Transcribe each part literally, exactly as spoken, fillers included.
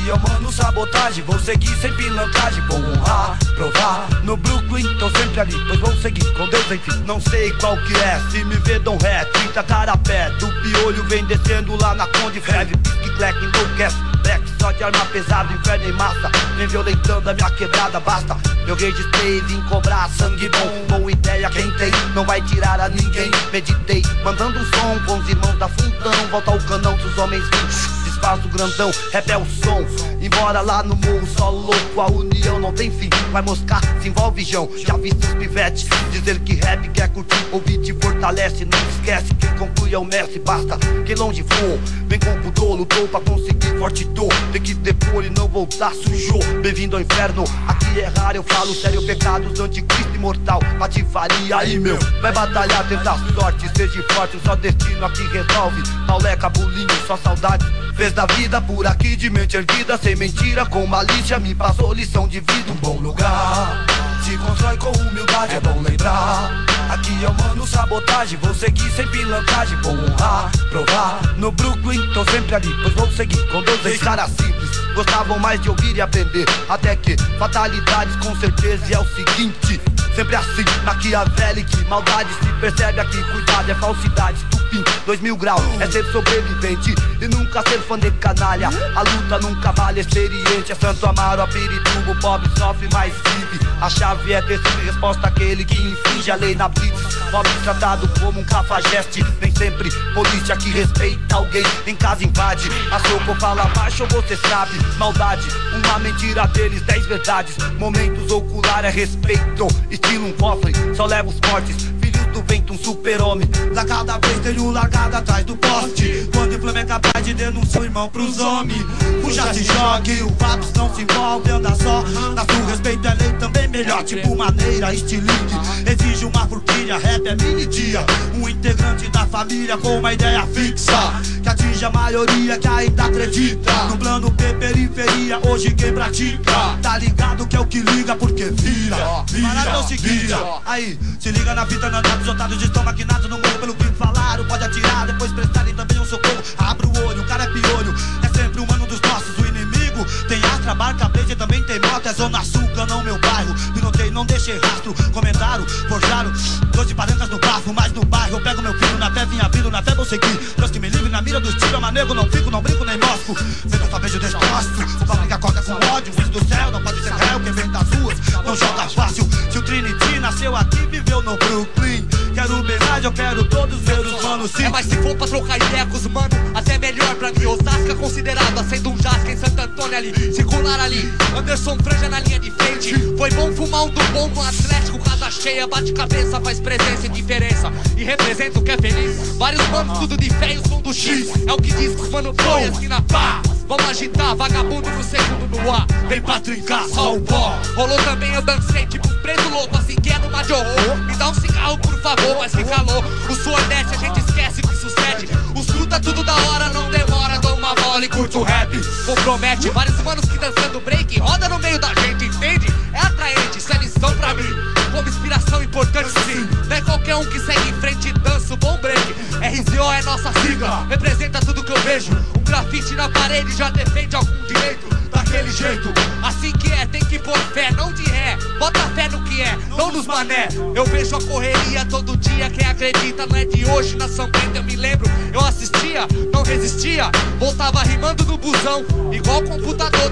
Aqui eu mando sabotagem, vou seguir sem pilantragem. Vou honrar, provar, no Brooklyn tô sempre ali, pois vou seguir com Deus enfim. Não sei qual que é, se me vê dão ré, trinta carapé, do piolho vem descendo lá na Conde Feve. Pisque, cleque, enlouquece, black, só de arma pesada, inferno em massa. Vem violentando a minha quebrada, basta. Eu registrei, vim cobrar sangue bom. Boa ideia, quem tem, não vai tirar a ninguém. Meditei, mandando um som com os irmãos da Fundão. Volta ao canão dos homens vivos, desfaço grandão, rap é o som. Embora lá no morro só louco, a união não tem fim. Vai moscar, se envolve Jão. Já vi seus pivetes dizer que rap quer curtir, ouvir te fortalece. Não esquece, quem conclui é o mestre. Basta quem longe for, vem com pudor, lutou pra conseguir forte dor. Tem que depor e não voltar, sujou. Bem-vindo ao inferno, aqui é raro, eu falo sério. Pecados do anticristo imortal, patifaria aí meu. Vai batalhar, tenta sorte, seja forte, só destino aqui resolve. Pauleca, bolinho, só saudade. Fez da vida por aqui de mente erguida, sem mentira, com malícia, me passou lição de vida. Um bom lugar, se constrói com humildade, é bom lembrar. Aqui eu mando sabotagem, vou seguir sem pilantragem. Vou honrar, provar, no Brooklyn tô sempre ali, pois vou seguir com Deus. Esse cara simples, gostavam mais de ouvir e aprender. Até que fatalidades com certeza, e é o seguinte, sempre assim, maquiavélico, maldade se percebe aqui. Cuidado, é falsidade, estupim, dois mil graus, é ser sobrevivente e nunca ser fã de canalha. A luta nunca vale experiente, é Santo Amaro, a Pirituba, o pobre sofre, mas vive. A chave é ter sempre resposta àquele que infringe a lei na blitz. Pobre tratado como um cafajeste, nem sempre polícia que respeita alguém. Em casa invade, a soco fala baixo ou você sabe. Maldade, uma mentira deles, dez verdades. Momentos ocular é respeito, estilo um cofre, só leva os fortes. Filhos do vento, um super-homem. Lá cada vez tenho largado atrás do poste. Quando o Flamengo é capaz de denunciar o irmão pros homens. Puxa, se jogue, o Fábio não se envolve, anda só. Na sua respeito é lei também melhor, tipo maneira, estilingue. Exige uma forquilha, rap é mini dia. Um integrante da família com uma ideia fixa, que atinge a maioria que ainda acredita. No plano P, periferia, hoje quem pratica tá ligado que é o que liga, porque vira, vira, Parado é o seguinte, vira. Aí, se liga na fita, não os otários estão maquinados no morro pelo que falaram. Pode atirar, depois prestarem também um socorro. Abre o olho, o cara é piolho, é sempre humano dos nossos. O inimigo tem astra, barca, blaze, também tem moto. É zona sul, não meu bairro. E não tem, não deixei rastro. Comentaram, forjaram, doze parancas no bafo. Mas no bairro eu pego meu filho na fé, vinha vindo na fé, vou seguir. Deus que me livre na mira dos tiros, mas nego, não fico, não brinco nem mosco. Vendo só vejo destroço. O fábrica corta com ódio, filho do céu, não pode ser réu. Quem vem das ruas não joga fácil. Se o Trinity nasceu aqui, viveu no Brooklyn. Quero homenagem, eu quero todos ver os manos sim. É, mas se for pra trocar ideia com os mano, até melhor pra mim. Osasco é considerado, sendo um jasca em Santo Antônio ali. Circular ali, Anderson Franja na linha de frente. Foi bom fumar um do bom no Atlético, casa cheia. Bate cabeça, faz presença e diferença. E representa o que é feliz. Vários manos, tudo de fé e o som do X. É o que diz que os mano foi assim na pá. Vamos agitar, vagabundo no segundo no ar. Vem pra trincar, só o pó. Rolou também, eu dancei tipo preto louco, assim que é numa de horror. Me dá um cigarro por favor, mas que calor. O suor desce, a gente esquece o que sucede. Os fruta tudo da hora, não demora. Dou uma bola e curto o rap. Compromete vários manos que dançando break. Roda no meio da gente, entende? É atraente, isso é lição pra mim. Como inspiração importante sim. Não é qualquer um que segue em frente e dança o bom break. R Z O é nossa sigla, representa tudo que eu vejo. Um grafite na parede já defende algum direito. Daquele jeito, assim que é, tem que pôr fé, não de ré. Bota fé no que é, não nos mané. Eu vejo a correria todo dia, quem acredita não é de hoje. Na São Bento eu me lembro, eu assistia, não resistia. Voltava rimando no busão, igual computador.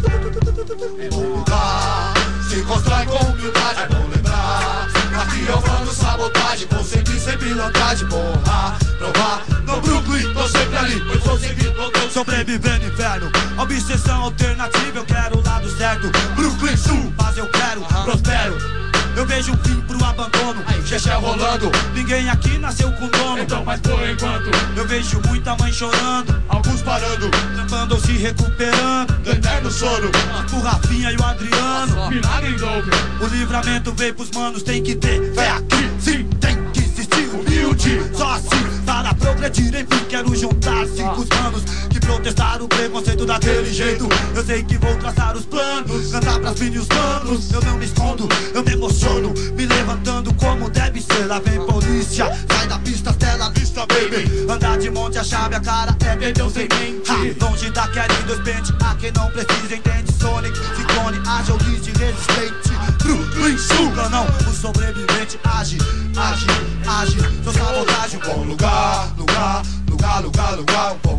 Se constrói com humildade, é bom lembrar. Aqui eu mando sabotagem, vou seguir sem pilantragem. Porra, provar, no Brooklyn, tô sempre ali, pois vou seguir todo eu. Sobrevivendo inverno, obsessão alternativa, eu quero o lado certo. Brooklyn Sul, mas eu quero, prospero. Eu vejo um fim pro abandono, xexé rolando. Ninguém aqui nasceu com dono, então mas por enquanto eu vejo muita mãe chorando, alguns parando, trampando ou se recuperando do eterno sono. O Rafinha e o Adriano, milagre em dobro. O livramento veio pros manos, tem que ter fé aqui, sim, tem que existir humilde. Só assim para progredir, enfim, quero juntar cinco manos que protestaram o preconceito daquele jeito. Eu sei que vou traçar os planos, cantar pras filhas manos. Eu não me escondo, eu me emociono, me levantando como deve ser. Lá vem polícia, sai da pista, tela, vista bem. beber. Andar de monte, a chave, a cara é perdeu sem mente. Ha, longe da Kelly, dois pente, a quem não precisa entende. Sonic, Ciclone, ágil, list, resistente. Pro enxuga, não, o sobrevivente age, age, age. Sua sabotagem, um bom lugar, lugar, lugar, lugar, lugar, um bom